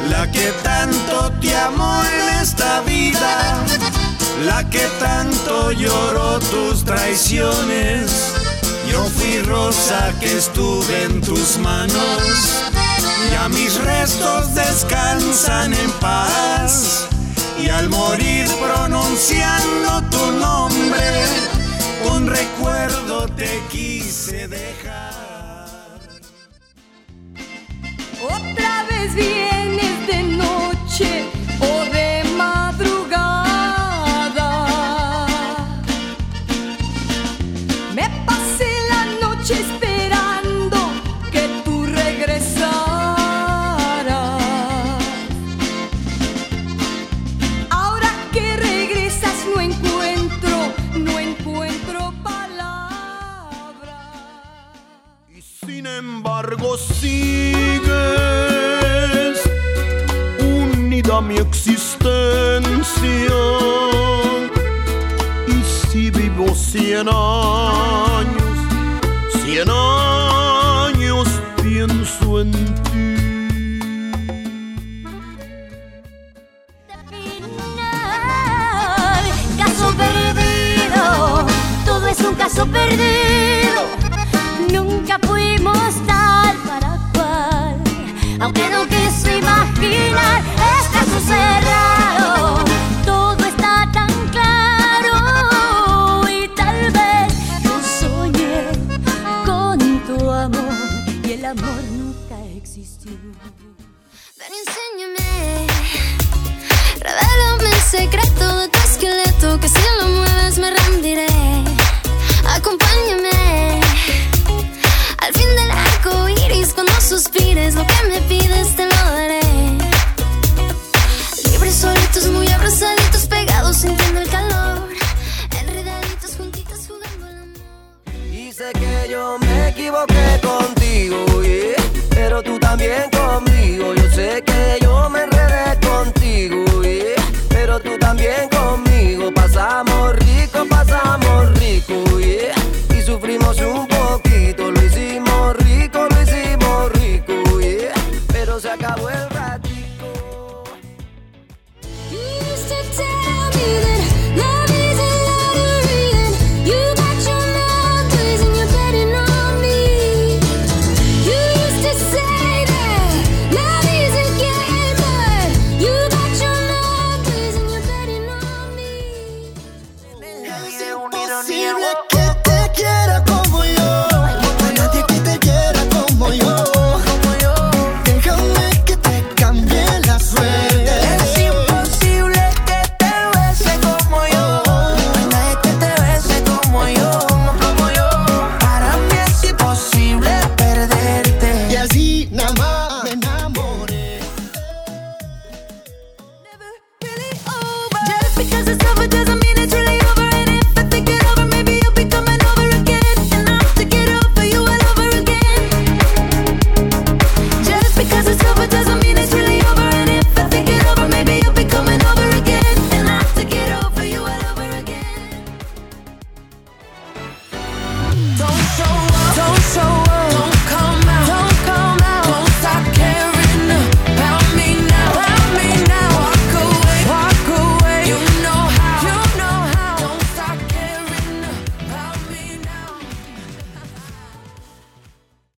la que tanto te amó en esta vida, la que tanto lloró tus traiciones. Yo fui rosa que estuve en tus manos, ya mis restos descansan en paz, y al morir pronunciando tu nombre, un recuerdo te quise dejar. Otra vez vienes de noche o de madrugada. Me pasé la noche esperando que tú regresaras. Ahora que regresas no encuentro palabras. Y sin embargo sigues unida a mi existencia. Y si vivo 100 años pienso en ti. Final, caso perdido, todo es un caso perdido. Nunca fuimos tal para cual, aunque no quiso imaginar, es caso cerrado. Todo está tan claro y tal vez yo soñé con tu amor y el amor nunca existió. Ven, enséñame, revélame el secreto de tu esqueleto, que si lo mueves me rendiré. Acompáñame al fin del arco iris, cuando suspires lo que me pides te lo daré. Libres, solitos, muy abrazaditos, pegados, sintiendo el calor, enredaditos, juntitos, jugando el amor. Y sé que yo me equivoqué contigo, yeah, pero tú también conmigo. Yo sé que yo me enredé contigo, yeah, pero tú también conmigo. Pasamos rico, yeah, y sufrimos un poquito. Lo hicimos rico, yeah, pero se acabó el rato.